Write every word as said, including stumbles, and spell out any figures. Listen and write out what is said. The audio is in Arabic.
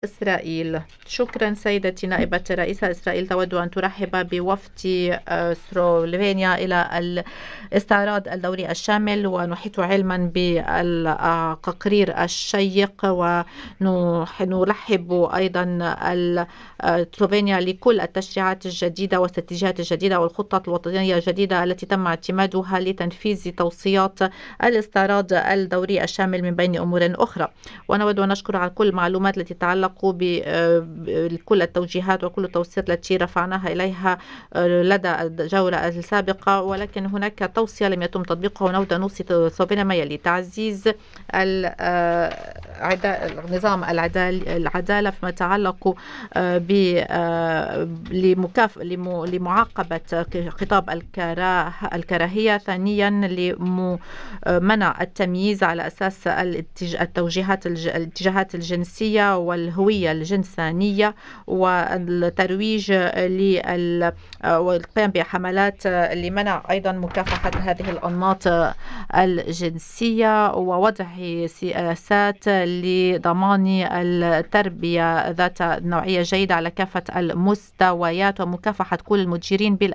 إسرائيل. شكرا سيدتي نائبة رئيس إسرائيل تود أن ترحب بوفد سلوفينيا إلى الاستعراض الدوري الشامل، ونحيط علما بالتقرير الشيق، ونرحب أيضا سلوفينيا لكل التشريعات الجديدة والاستراتيجيات الجديدة والخطط الوطنية الجديدة التي تم اعتمادها لتنفيذ توصيات الاستعراض الدوري الشامل من بين أمور أخرى. ونود أن نشكر على كل المعلومات التي تتعلق بكل التوجيهات وكل التوصيات التي رفعناها إليها لدى الجولة السابقة، ولكن هناك توصية لم يتم تطبيقها، ونود أن نوصي سلوفينيا ما يلي: تعزيز نظام العدالة فيما يتعلق لمعاقبة خطاب الكراهية. ثانيا، لمنع التمييز على أساس التوجيهات الاتجاهات الجنسية والهوية الجنسانية، والترويج والقيام بحملات لمنع أيضا مكافحة هذه الأنماط الجنسية، ووضع سياسات لضمان التربية ذات نوعية جيدة على كافة المستويات، ومكافحة كل المتجرين